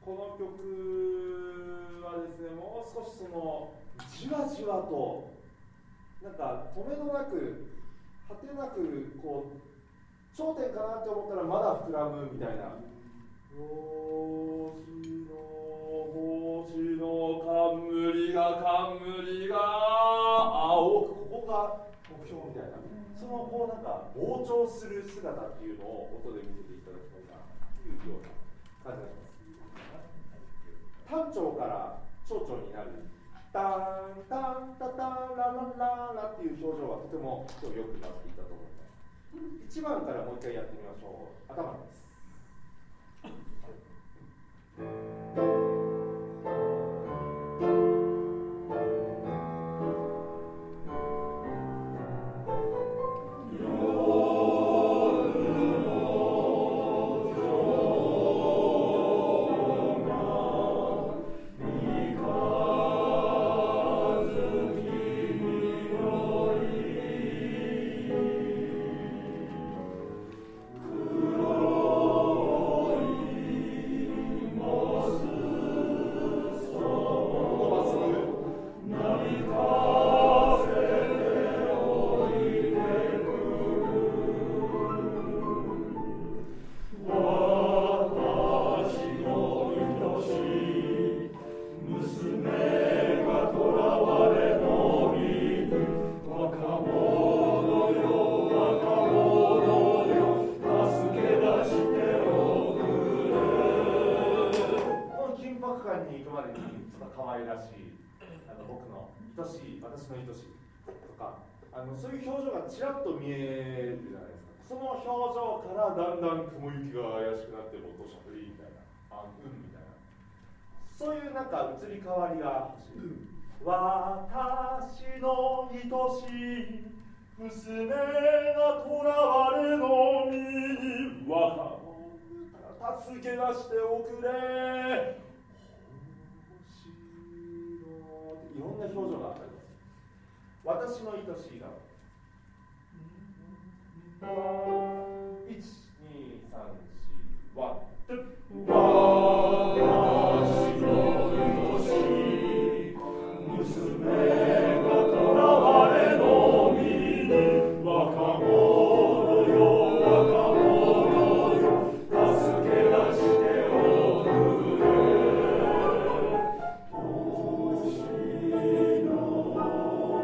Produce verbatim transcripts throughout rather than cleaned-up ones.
この曲はですね、もう少しそのじわじわとなんか止めどなく果てなくこう頂点かなって思ったらまだ膨らむみたいな。星の星の冠が冠が青く、ここが目標みたいな、そのこうなんか膨張する姿っていうのを音で見せていただきたいなというような感じがします。単調から長調になるタンタンタタンララララっていう表情はとても今日よくなっていたと思います。いちばんからもう一回やってみましょう。頭です。そういう表情がちらっと見えるじゃないですか。その表情からだんだん雲行きが怪しくなっても土砂降りみたいな、あうんみたいな、そういうなんか移り変わりが欲しい。私の愛しい娘が囚われの身に若者から助け出しておくれ。星のいろんな表情があります。私の愛しいがいち、に、さん、し、ワン、私の愛しい娘が囚われの身に若者よ若者よ助け出しておくれ。星の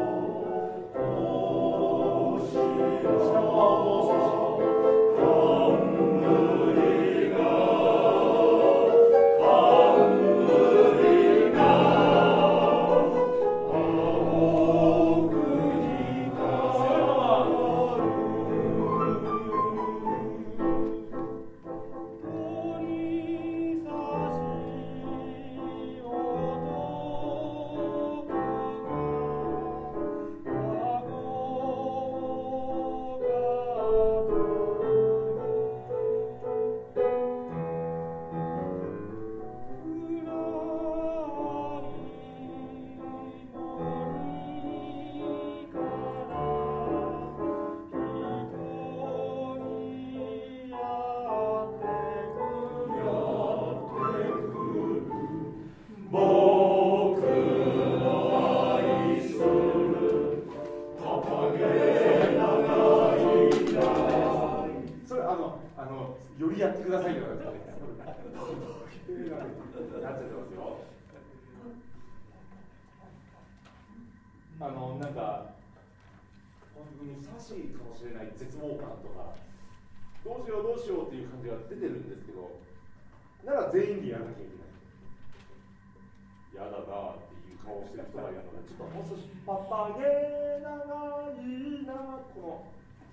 よりやってくださいよ。なっちゃってますよ。あのなんか本当にふさわしいかもしれない絶望感とか、どうしようどうしようっていう感じが出てるんですけど、なら全員でやらなきゃいけない。やだなっていう顔をしてる人がいるので、ちょっともう少しパパゲー長いな、この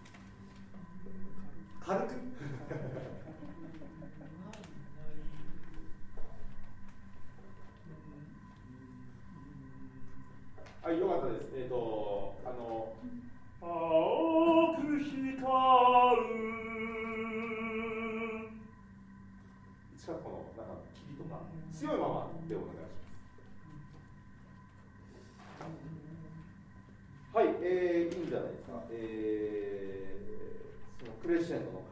軽くはい、よかったです。えっ、ー、と、あの、青く光る。近くの、なんか、霧とか、強いままでお願いします。はい、えー、いいんじゃないですか。えー、そのクレッシェンドの